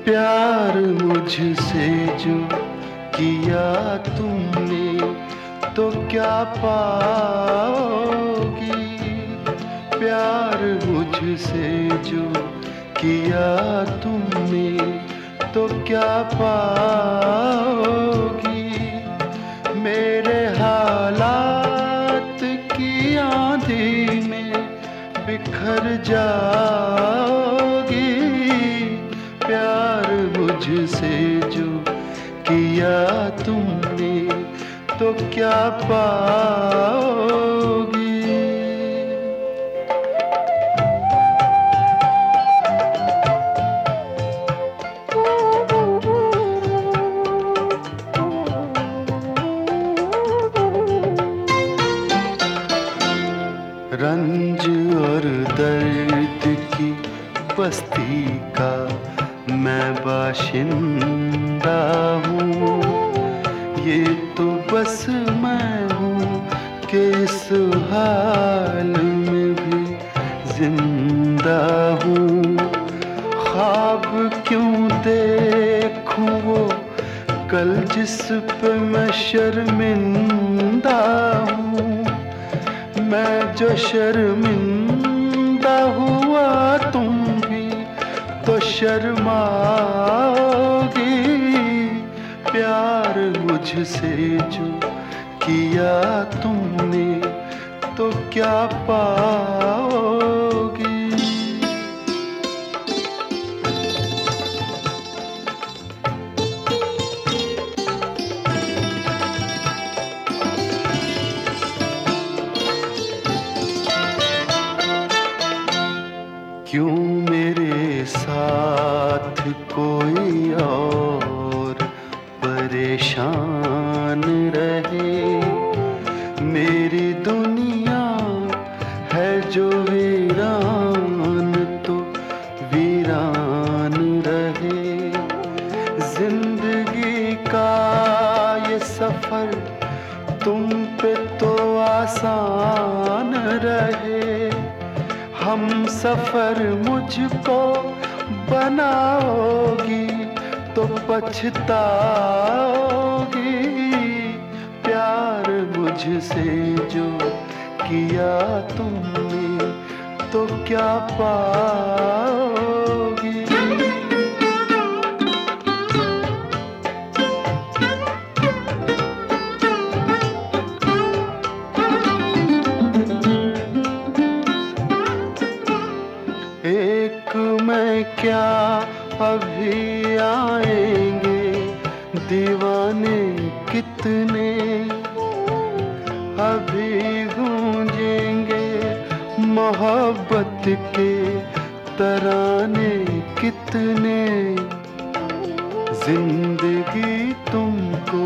प्यार मुझसे जो किया तुमने तो क्या पाओगी। प्यार मुझसे जो किया तुमने तो क्या पाओगी। मेरे हालात की आंधी में बिखर जाओगी। प्यार मुझसे जो किया तुमने तो क्या पाओगी। रंज और दर्द की बस्ती का मैं बाशिंदा हूँ। ये तो बस मैं हूँ कि इस हाल में भी जिंदा हूँ। ख्वाब क्यों देखूं वो कल जिस पे मैं शर्मिंदा हूँ। मैं जो शर्मिंदा हुआ तुम भी तो शर्माओगी। प्यार मुझसे जो किया तुमने तो क्या पाओगी। क्यों मेरे साथ कोई और परेशान रहे। मेरी दुनिया है जो वीरान तो वीरान रहे। जिंदगी का ये सफर तुम पे तो आसान रहे। हम सफर मुझको बनाओगी तो पछताओगी। प्यार मुझसे जो किया तुमने तो क्या पाओगी। एक मैं क्या अभी आएंगे दीवाने कितने। अभी गूंजेंगे मोहब्बत के तराने कितने। जिंदगी तुमको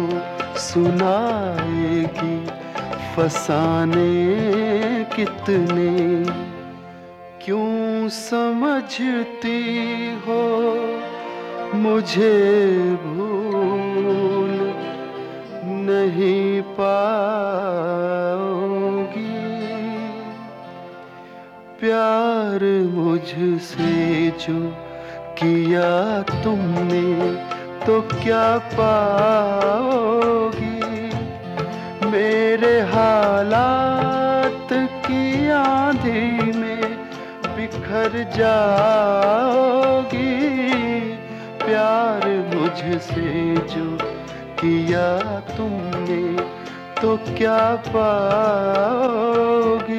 सुनाएगी फसाने कितने। क्यों समझती हो मुझे भूल नहीं पाओगी। प्यार मुझसे जो किया तुमने तो क्या पाओगी। मेरे हालात की आंधी में बिखर जाओगी। प्यार मुझसे जो किया तुमने तो क्या पाओगी।